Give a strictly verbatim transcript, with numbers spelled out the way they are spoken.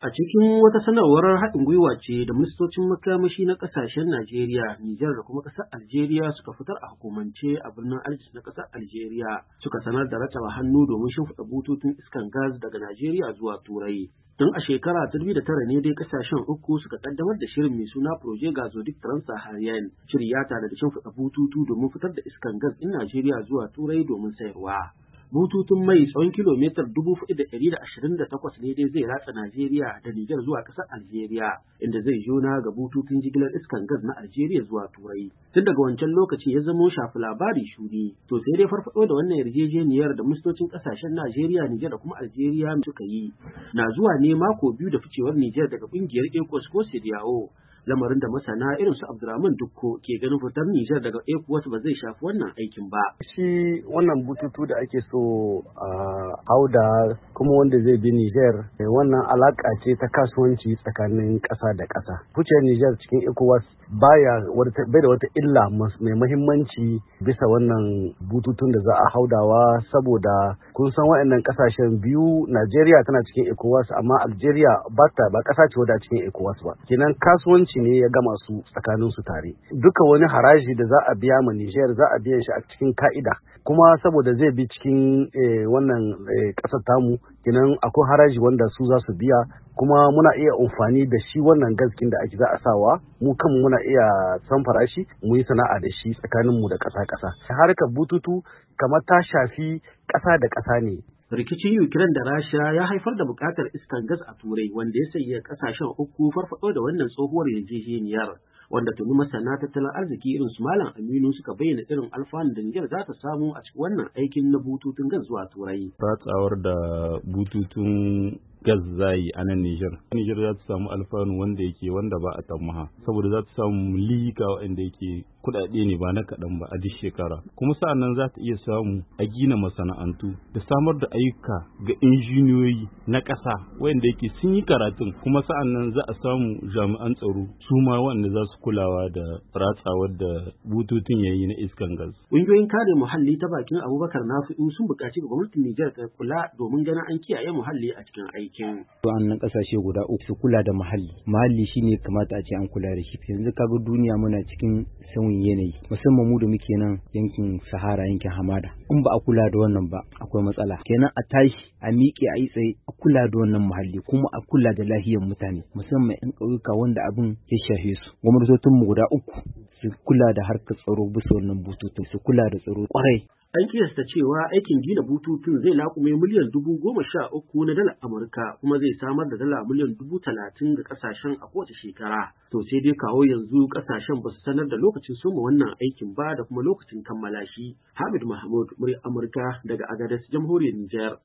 A cikin wata sanarwar haɗin gwiwa ce da ministocin makamashi na ƙasashen Najeriya, Nijar da kuma ƙasar Algeria suka fitar a hukumance a birnin Algiers na ƙasar Algeria, suka sanar da rattaba hannu domin shimfiɗa bututun iskan gas daga Najeriya zuwa Turai. Tun a shekara ta dubu da tara ne dai ƙasashen uku suka ƙaddamar da shirin mai suna Projet Gazoduc Trans-Saharian. Shiri ya tare da shimfiɗa bututu domin fitar da iskan gas ɗin Najeriya zuwa Turai domin sayarwa. Bututun mai tsawon kilomitar dubu hudu da ɗari da ashirin da takwas ne dai zai ratsa Najeriya da Nijar zuwa ƙasar Algeria, inda zai jona ga bututun jigilar iskan gas na Algeria zuwa Turai. Tun daga wancan lokaci ya zamo shafi labari shuni. To sai dai farfaɗo da wannan yarjejeniyar da ministocin ƙasashen Najeriya, Nijar da kuma Algeria suka yi na zuwa ne mako biyu da ficewar Nijar daga ƙungiyar ECOWAS ko CEDEAO. Lamarin da masana irin su Abdurrahman Dukko ke ganin fitar Nijar daga ECOWAS ba zai shafi wannan aikin ba. Shi wannan bututu da ake so a hauda kuma wanda zai bi Nijar, wannan alaka ce ta kasuwanci tsakanin ƙasa da ƙasa. Fice Nijar cikin ECOWAS baya bai da wata illa mai muhimmanci bisa wannan bututun da za a haudawa, saboda kun san waɗannan ƙasashen biyu, Najeriya tana cikin ECOWAS amma Algeria ba ta ba ƙasa ce wadda cikin ECOWAS ba. Kenan kasuwanci ne ya gama su tsakanin su tare. Duka wani haraji da za a biya ma Niger za a biyan shi a cikin ka'ida, kuma saboda zai bi cikin wannan ƙasar tamu, kenan akwai haraji wanda su za su biya, kuma muna iya amfani da shi wannan gaskin da ake za a sawa, mu kanmu muna iya san farashi mu yi sana'a da shi tsakanin mu da ƙasa ƙasa. Harkar bututu kamar ta shafi ƙasa da ƙasa ne. Rikicin Ukraine da Rasha ya haifar da buƙatar iskan gas a Turai, wanda ya sanya ƙasashen uku farfaɗo da wannan tsohuwar yarjejeniyar, wanda tuni masana tattalin arziki irin su Malam Aminu suka bayyana irin alfanun da Nijar za ta samu a cikin wannan aikin na bututun gas zuwa Turai. Ratsawar da bututun gas zai a nan Nijar. Nijar za ta samu alfanu wanda yake wanda ba a tamaha, saboda za ta samu lika wanda yake kuɗaɗe ne ba na kaɗan ba a duk shekara. Kuma sa'an nan za ta iya samu a gina masana'antu da samar da ayyuka ga injiniyoyi na ƙasa wanda yake sun yi karatun, kuma sa'an nan za a samu jami'an tsaro su ma wanda za su kulawa da ratsawar da bututun yayi na iskan gas. Ƙungiyoyin kare muhalli ta bakin Abubakar Nafi'u sun buƙaci ga gwamnatin Nijar ta kula domin ganin an kiyaye muhalli a cikin aiki. Wannan kasashe guda uku su kula da muhalli. Muhalli shine kamata a ce an kula da shi. Yanzu kaga duniya muna cikin sauyin yanayi, musamman mu da muke nan yankin Sahara, yankin hamada. In ba a kula da wannan ba akwai matsala. Kenan a tashi a miƙe a yi tsaye a kula da wannan muhalli, kuma a kula da lahiyar mutane, musamman 'yan ƙauyuka wanda abin ya shafe su. Gwamnatocin mu guda uku su kula da harkar tsaro bisa wannan bututun, su kula da tsaro kwarai. An kiyasta cewa aikin gina bututun zai laƙume miliyan dubu goma sha uku na dalar Amurka, kuma zai samar da dala miliyan dubu talatin ga ƙasashen a kowace shekara. To sai dai kawo yanzu ƙasashen ba su sanar da lokacin soma wannan aikin ba da kuma lokacin kammala shi. Hamid Mahmud, murya Amurka daga Agadez, Jamhuriyar Nijar.